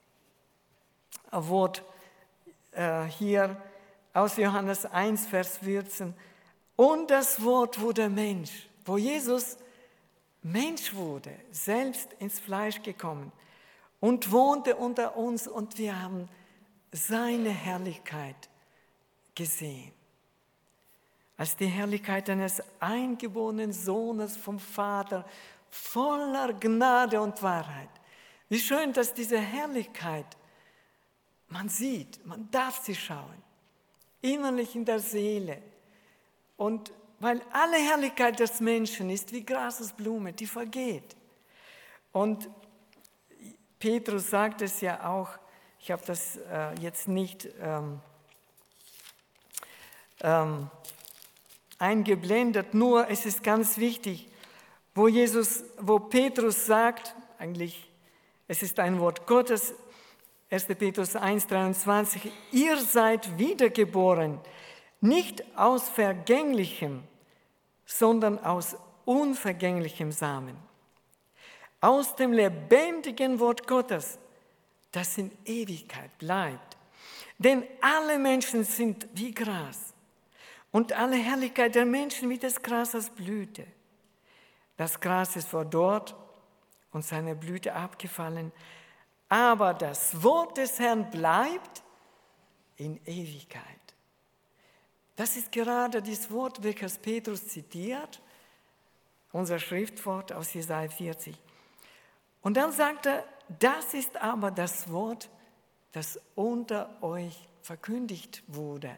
Wort hier aus Johannes 1, Vers 14. Und das Wort wurde Mensch, wo Jesus Mensch wurde, selbst ins Fleisch gekommen und wohnte unter uns und wir haben seine Herrlichkeit gesehen. Als die Herrlichkeit eines eingeborenen Sohnes vom Vater, voller Gnade und Wahrheit. Wie schön, dass diese Herrlichkeit, man sieht, man darf sie schauen, innerlich in der Seele. Und weil alle Herrlichkeit des Menschen ist wie Grasesblume, die vergeht. Und Petrus sagt es ja auch, ich habe das jetzt nicht eingeblendet, nur es ist ganz wichtig, wo Petrus sagt, eigentlich, es ist ein Wort Gottes, 1. Petrus 1,23, ihr seid wiedergeboren, nicht aus vergänglichem, sondern aus unvergänglichem Samen. Aus dem lebendigen Wort Gottes, das in Ewigkeit bleibt. Denn alle Menschen sind wie Gras und alle Herrlichkeit der Menschen wie das Gras als Blüte. Das Gras ist verdorrt und seine Blüte abgefallen, aber das Wort des Herrn bleibt in Ewigkeit. Das ist gerade das Wort, welches Petrus zitiert, unser Schriftwort aus Jesaja 40. Und dann sagt er, das ist aber das Wort, das unter euch verkündigt wurde.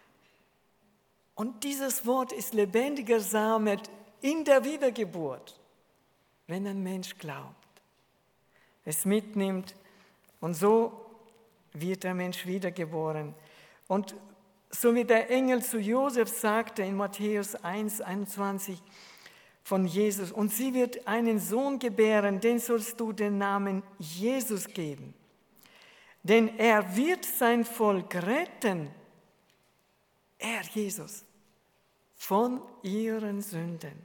Und dieses Wort ist lebendiger Same in der Wiedergeburt, wenn ein Mensch glaubt, es mitnimmt und so wird der Mensch wiedergeboren. Und so wie der Engel zu Josef sagte in Matthäus 1,21 von Jesus, und sie wird einen Sohn gebären, den sollst du den Namen Jesus geben. Denn er wird sein Volk retten, er, Jesus, von ihren Sünden.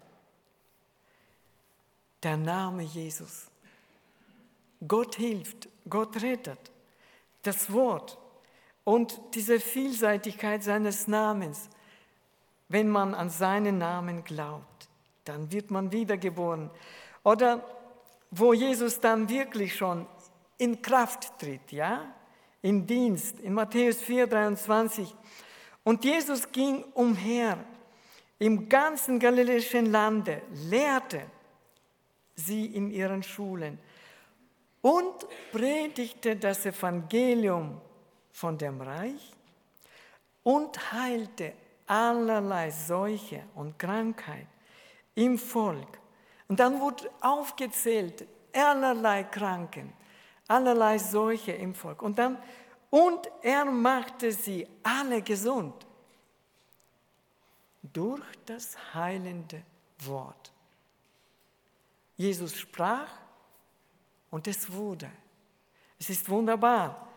Der Name Jesus. Gott hilft, Gott rettet. Das Wort und diese Vielseitigkeit seines Namens, wenn man an seinen Namen glaubt, dann wird man wiedergeboren. Oder wo Jesus dann wirklich schon in Kraft tritt, ja, in Dienst, in Matthäus 4,23. Und Jesus ging umher im ganzen galiläischen Lande, lehrte sie in ihren Schulen und predigte das Evangelium von dem Reich und heilte allerlei Seuche und Krankheit im Volk. Und dann wurde aufgezählt, allerlei Kranken, allerlei Seuche im Volk. Und er machte sie alle gesund durch das heilende Wort. Jesus sprach und es wurde. Es ist wunderbar,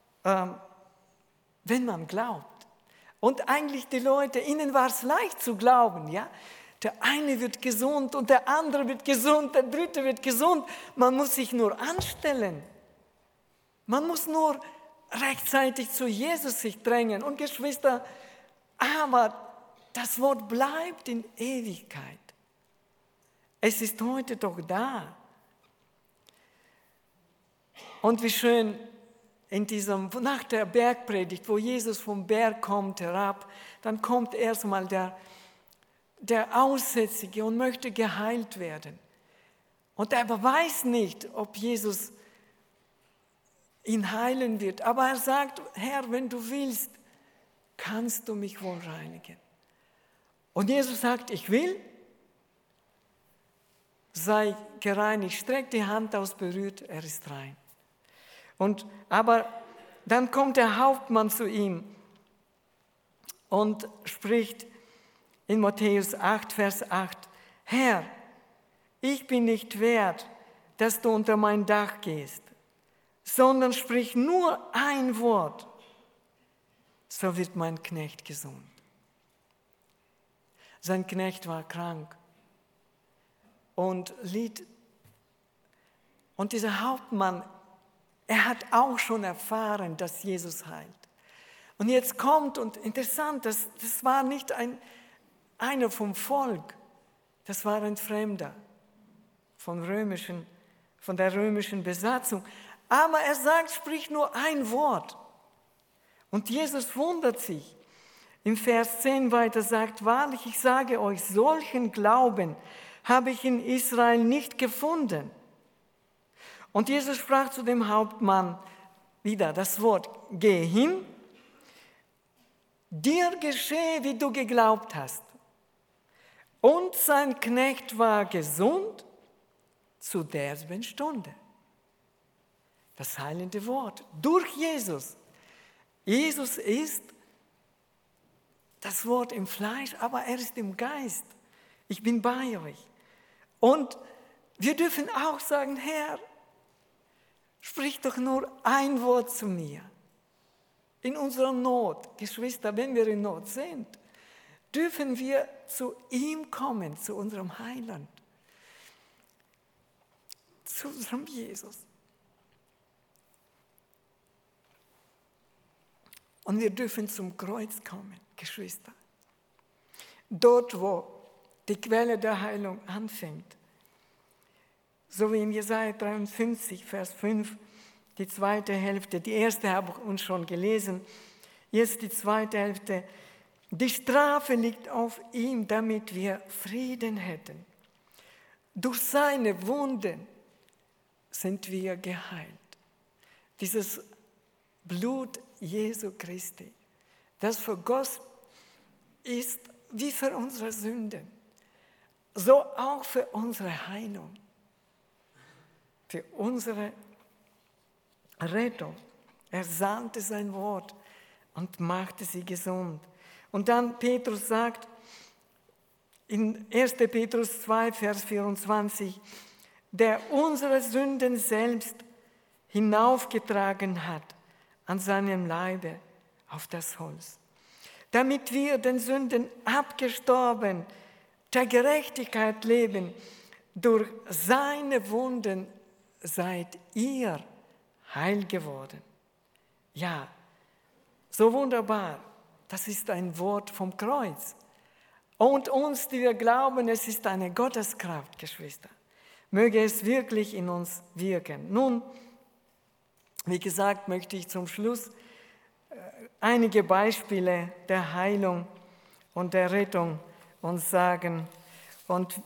wenn man glaubt. Und eigentlich die Leute, ihnen war es leicht zu glauben, ja. Der eine wird gesund und der andere wird gesund, der dritte wird gesund. Man muss sich nur anstellen. Man muss nur rechtzeitig zu Jesus sich drängen. Und Geschwister, aber das Wort bleibt in Ewigkeit. Es ist heute doch da. Und wie schön nach der Bergpredigt, wo Jesus vom Berg kommt herab, dann kommt erstmal der Aussätzige und möchte geheilt werden. Und er weiß nicht, ob Jesus ihn heilen wird. Aber er sagt, Herr, wenn du willst, kannst du mich wohl reinigen. Und Jesus sagt, ich will, sei gereinigt, streck die Hand aus, berührt, er ist rein. Aber dann kommt der Hauptmann zu ihm und spricht in Matthäus 8, Vers 8, Herr, ich bin nicht wert, dass du unter mein Dach gehst, sondern sprich nur ein Wort, so wird mein Knecht gesund. Sein Knecht war krank und litt. Und dieser Hauptmann, er hat auch schon erfahren, dass Jesus heilt. Und jetzt kommt, und interessant, das war nicht einer vom Volk, das war ein Fremder von der römischen Besatzung. Aber er sagt, sprich nur ein Wort. Und Jesus wundert sich. Im Vers 10 weiter sagt, wahrlich, ich sage euch, solchen Glauben habe ich in Israel nicht gefunden. Und Jesus sprach zu dem Hauptmann wieder das Wort, geh hin, dir geschehe, wie du geglaubt hast. Und sein Knecht war gesund zu derselben Stunde. Das heilende Wort durch Jesus. Jesus ist das Wort im Fleisch, aber er ist im Geist. Ich bin bei euch. Und wir dürfen auch sagen, Herr, sprich doch nur ein Wort zu mir. In unserer Not, Geschwister, wenn wir in Not sind, dürfen wir zu ihm kommen, zu unserem Heiland, zu unserem Jesus. Und wir dürfen zum Kreuz kommen, Geschwister. Dort, wo die Quelle der Heilung anfängt. So wie in Jesaja 53, Vers 5, die zweite Hälfte. Die erste habe ich uns schon gelesen. Jetzt die zweite Hälfte. Die Strafe liegt auf ihm, damit wir Frieden hätten. Durch seine Wunden sind wir geheilt. Dieses Blut Jesu Christi, das vergossen ist wie für unsere Sünden, so auch für unsere Heilung, für unsere Rettung. Er sandte sein Wort und machte sie gesund. Und dann Petrus sagt in 1. Petrus 2, Vers 24, der unsere Sünden selbst hinaufgetragen hat an seinem Leibe auf das Holz, damit wir den Sünden abgestorben, der Gerechtigkeit leben. Durch seine Wunden seid ihr heil geworden. Ja, so wunderbar. Das ist ein Wort vom Kreuz. Und uns, die wir glauben, es ist eine Gotteskraft, Geschwister. Möge es wirklich in uns wirken. Nun, wie gesagt, möchte ich zum Schluss einige Beispiele der Heilung und der Rettung uns sagen und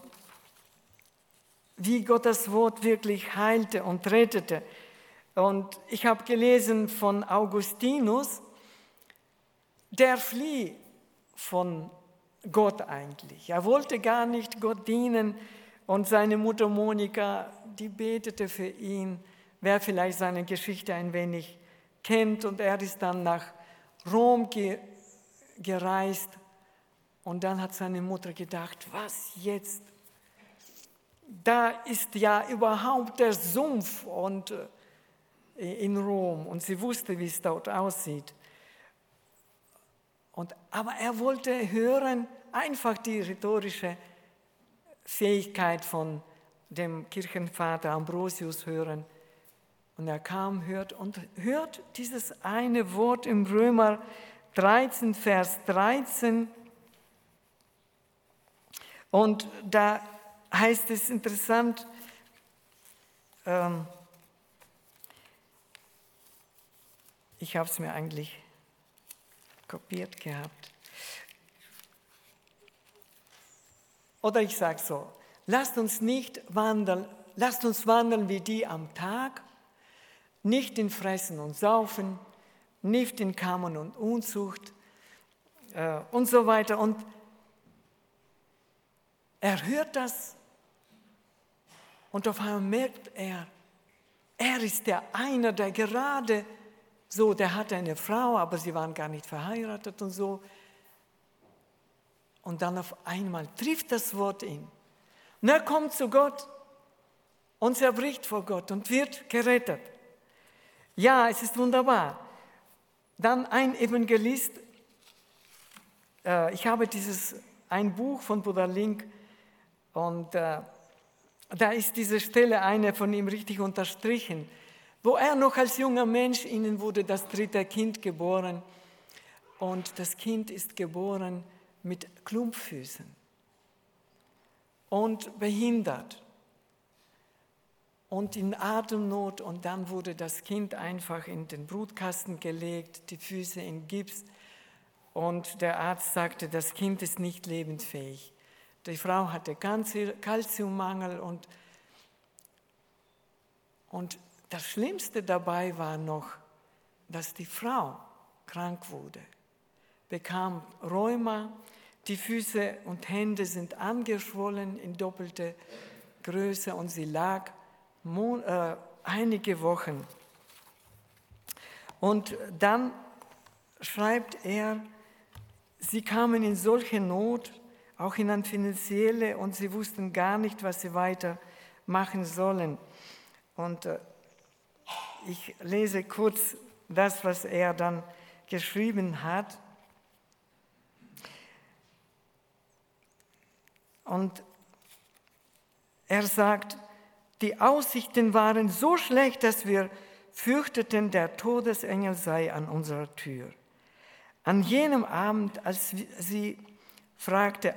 wie Gottes Wort wirklich heilte und rettete. Und ich habe gelesen von Augustinus, der flieh von Gott eigentlich. Er wollte gar nicht Gott dienen und seine Mutter Monika, die betete für ihn, wer vielleicht seine Geschichte ein wenig kennt. Und er ist dann nach Rom gereist und dann hat seine Mutter gedacht, was jetzt? Da ist ja überhaupt der Sumpf und in Rom und sie wusste, wie es dort aussieht. Aber er wollte hören, einfach die rhetorische Fähigkeit von dem Kirchenvater Ambrosius hören. Und er kam, hört dieses eine Wort im Römer 13, Vers 13. Und da heißt es interessant, ich habe es mir eigentlich kopiert gehabt. Oder ich sage so, lasst uns wandeln wie die am Tag, nicht in Fressen und Saufen, nicht in Kammern und Unzucht und so weiter. Und er hört das und auf einmal merkt er ist der einer, der gerade so, der hatte eine Frau, aber sie waren gar nicht verheiratet und so. Und dann auf einmal trifft das Wort ihn. Und er kommt zu Gott und zerbricht vor Gott und wird gerettet. Ja, es ist wunderbar. Dann ein Evangelist, ich habe ein Buch von Bruder Link und da ist diese Stelle eine von ihm richtig unterstrichen, wo er noch als junger Mensch, ihnen wurde das 3. Kind geboren und das Kind ist geboren mit Klumpfüßen und behindert und in Atemnot und dann wurde das Kind einfach in den Brutkasten gelegt, die Füße in Gips und der Arzt sagte, das Kind ist nicht lebensfähig. Die Frau hatte Kalziummangel und das Schlimmste dabei war noch, dass die Frau krank wurde, bekam Rheuma, die Füße und Hände sind angeschwollen in doppelte Größe und sie lag einige Wochen. Und dann schreibt er, sie kamen in solche Not, auch in eine finanzielle, und sie wussten gar nicht, was sie weiter machen sollen. Und ich lese kurz das, was er dann geschrieben hat. Und er sagt, die Aussichten waren so schlecht, dass wir fürchteten, der Todesengel sei an unserer Tür. An jenem Abend, als sie fragte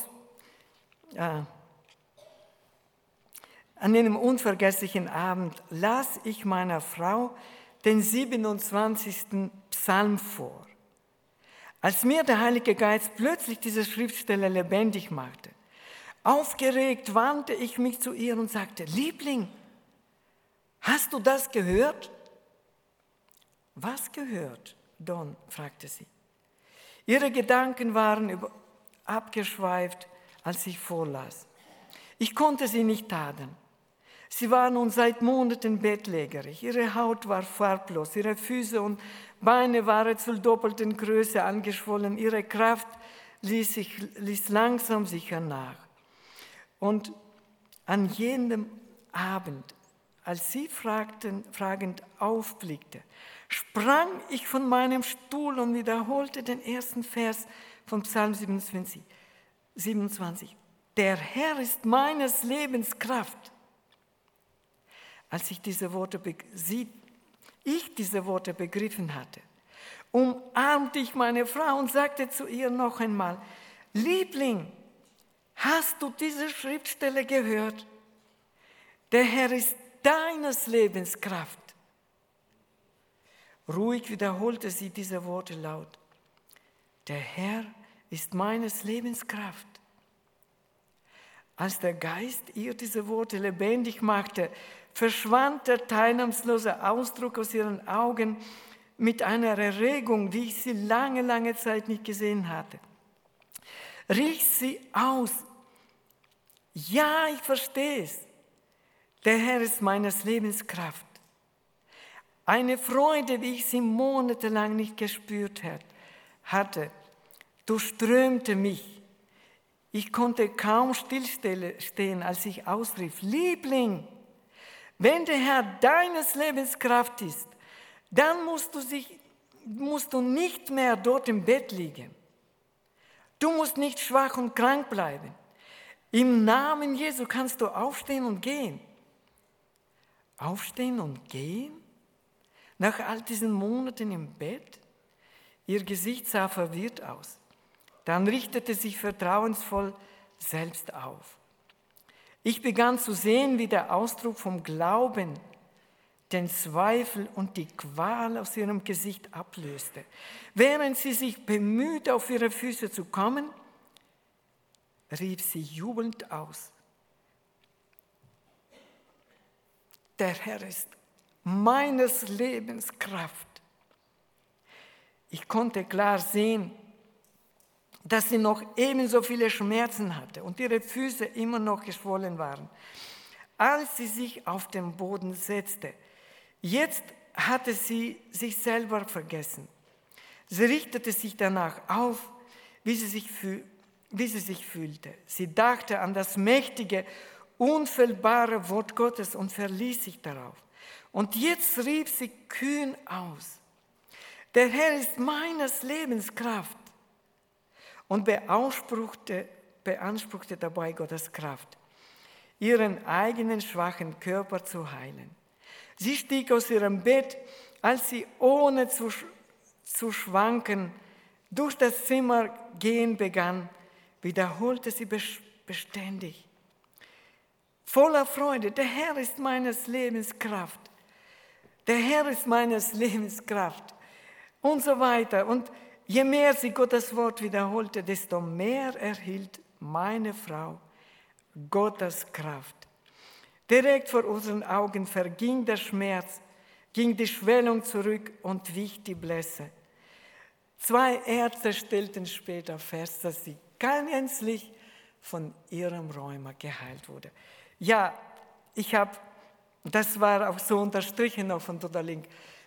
an jenem unvergesslichen Abend las ich meiner Frau den 27. Psalm vor, als mir der Heilige Geist plötzlich diese Schriftstelle lebendig machte. Aufgeregt wandte ich mich zu ihr und sagte, Liebling, hast du das gehört? Was gehört, Don? Fragte sie. Ihre Gedanken waren abgeschweift, als ich vorlas. Ich konnte sie nicht tadeln. Sie war nun seit Monaten bettlägerig. Ihre Haut war farblos, ihre Füße und Beine waren zur doppelten Größe angeschwollen. Ihre Kraft ließ langsam sicher nach. Und an jenem Abend, als sie fragend aufblickte, sprang ich von meinem Stuhl und wiederholte den ersten Vers von Psalm 27. Der Herr ist meines Lebens Kraft. Als ich diese Worte begriffen hatte, umarmte ich meine Frau und sagte zu ihr noch einmal: Liebling, hast du diese Schriftstelle gehört? Der Herr ist deines Lebens Kraft. Ruhig wiederholte sie diese Worte laut. Der Herr ist meines Lebens Kraft. Als der Geist ihr diese Worte lebendig machte, verschwand der teilnahmslose Ausdruck aus ihren Augen mit einer Erregung, wie ich sie lange, lange Zeit nicht gesehen hatte. Rief sie aus: Ja, ich verstehe es. Der Herr ist meines Lebens Kraft. Eine Freude, wie ich sie monatelang nicht gespürt hatte, durchströmte mich. Ich konnte kaum stillstehen, als ich ausrief: Liebling, wenn der Herr deines Lebens Kraft ist, dann musst du nicht mehr dort im Bett liegen. Du musst nicht schwach und krank bleiben. Im Namen Jesu kannst du aufstehen und gehen. Aufstehen und gehen? Nach all diesen Monaten im Bett? Ihr Gesicht sah verwirrt aus. Dann richtete sich vertrauensvoll selbst auf. Ich begann zu sehen, wie der Ausdruck vom Glauben den Zweifel und die Qual aus ihrem Gesicht ablöste. Während sie sich bemühte, auf ihre Füße zu kommen, rief sie jubelnd aus: Der Herr ist meines Lebens Kraft. Ich konnte klar sehen, dass sie noch ebenso viele Schmerzen hatte und ihre Füße immer noch geschwollen waren, als sie sich auf den Boden setzte. Jetzt hatte sie sich selber vergessen. Sie richtete sich danach auf, wie sie sich fühlte. Sie dachte an das mächtige, unfehlbare Wort Gottes und verließ sich darauf. Und jetzt rief sie kühn aus: Der Herr ist meines Lebens Kraft. Und beanspruchte dabei Gottes Kraft, ihren eigenen schwachen Körper zu heilen. Sie stieg aus ihrem Bett, als sie ohne zu schwanken durch das Zimmer gehen begann, wiederholte sie beständig, voller Freude: Der Herr ist meines Lebens Kraft. Der Herr ist meines Lebens Kraft. Und so weiter. Und je mehr sie Gottes Wort wiederholte, desto mehr erhielt meine Frau Gottes Kraft. Direkt vor unseren Augen verging der Schmerz, ging die Schwellung zurück und wich die Blässe. 2 Ärzte stellten später fest, dass sie gänzlich von ihrem Rheuma geheilt wurde. Ja, das war auch so unterstrichen noch von Dr. Link.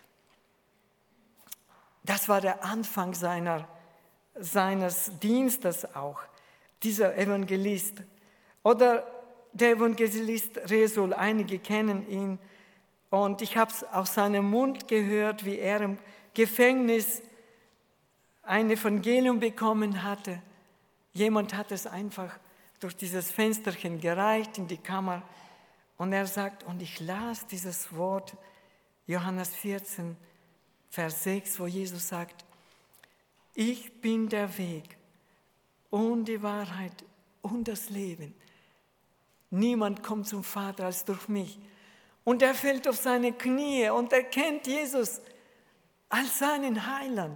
Das war der Anfang seines Dienstes auch, dieser Evangelist. Oder der Evangelist Resul, einige kennen ihn. Und ich habe es aus seinem Mund gehört, wie er im Gefängnis ein Evangelium bekommen hatte. Jemand hat es einfach durch dieses Fensterchen gereicht in die Kammer. Und er sagt, und ich las dieses Wort, Johannes 14, Vers 6, wo Jesus sagt: Ich bin der Weg und die Wahrheit und das Leben. Niemand kommt zum Vater als durch mich. Und er fällt auf seine Knie und erkennt Jesus als seinen Heiland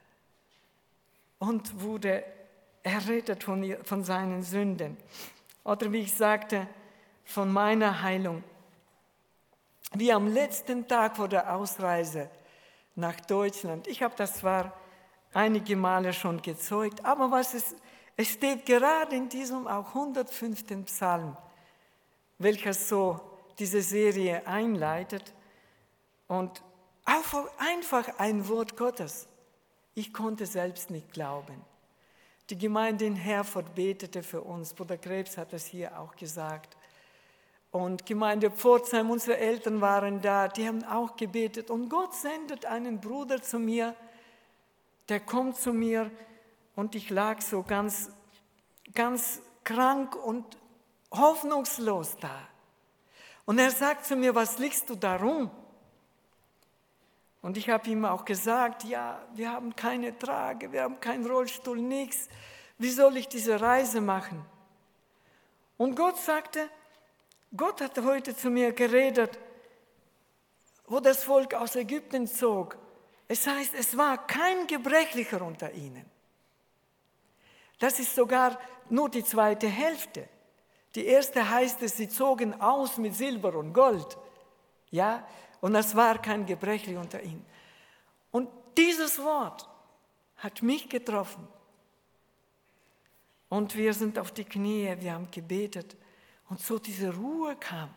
und wurde errettet von seinen Sünden. Oder wie ich sagte, von meiner Heilung. Wie am letzten Tag vor der Ausreise nach Deutschland. Ich habe das zwar einige Male schon gezeugt, aber es steht gerade in diesem auch 105. Psalm, welcher so diese Serie einleitet und einfach ein Wort Gottes. Ich konnte selbst nicht glauben. Die Gemeinde in Herford betete für uns. Bruder Krebs hat es hier auch gesagt. Und Gemeinde Pforzheim, unsere Eltern waren da, die haben auch gebetet. Und Gott sendet einen Bruder zu mir, der kommt zu mir und ich lag so ganz krank und hoffnungslos da. Und er sagt zu mir, was liegst du da rum? Und ich habe ihm auch gesagt, ja, wir haben keine Trage, wir haben keinen Rollstuhl, nichts. Wie soll ich diese Reise machen? Und Gott hat heute zu mir geredet, wo das Volk aus Ägypten zog. Es heißt, es war kein Gebrechlicher unter ihnen. Das ist sogar nur die zweite Hälfte. Die erste heißt es, sie zogen aus mit Silber und Gold. Ja, und es war kein Gebrechlicher unter ihnen. Und dieses Wort hat mich getroffen. Und wir sind auf die Knie, wir haben gebetet. Und so diese Ruhe kam.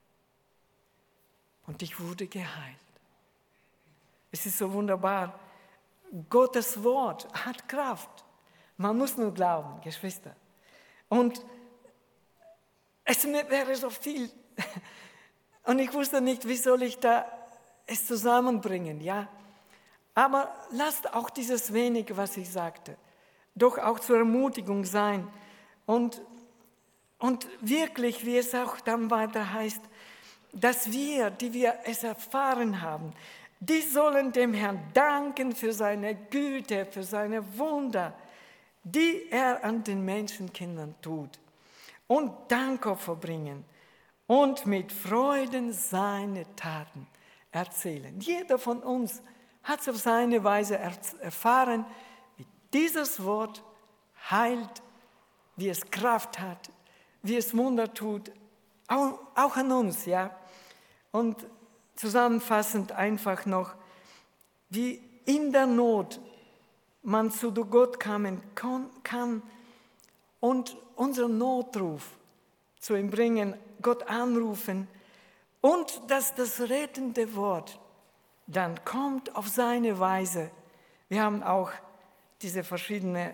Und ich wurde geheilt. Es ist so wunderbar. Gottes Wort hat Kraft. Man muss nur glauben, Geschwister. Und es wäre so viel. Und ich wusste nicht, wie soll ich da es zusammenbringen, ja. Aber lasst auch dieses wenige, was ich sagte, doch auch zur Ermutigung sein. Und wirklich, wie es auch dann weiter heißt, dass wir, die wir es erfahren haben, die sollen dem Herrn danken für seine Güte, für seine Wunder, die er an den Menschenkindern tut. Und Dankopfer bringen und mit Freuden seine Taten erzählen. Jeder von uns hat es auf seine Weise erfahren, wie dieses Wort heilt, wie es Kraft hat, wie es Wunder tut, auch an uns, ja. Und zusammenfassend einfach noch, wie in der Not man zu Gott kommen kann und unseren Notruf zu ihm bringen, Gott anrufen und dass das rettende Wort dann kommt auf seine Weise. Wir haben auch diese verschiedenen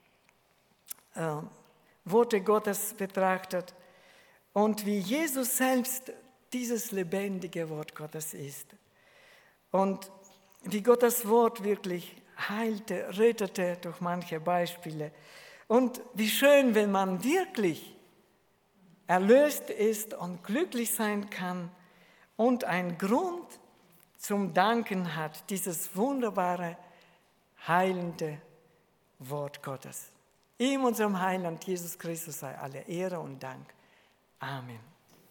Worte Gottes betrachtet und wie Jesus selbst dieses lebendige Wort Gottes ist und wie Gott das Wort wirklich heilte, rettete durch manche Beispiele und wie schön, wenn man wirklich erlöst ist und glücklich sein kann und einen Grund zum Danken hat, dieses wunderbare, heilende Wort Gottes. Ihm, unserem Heiland Jesus Christus, sei alle Ehre und Dank. Amen.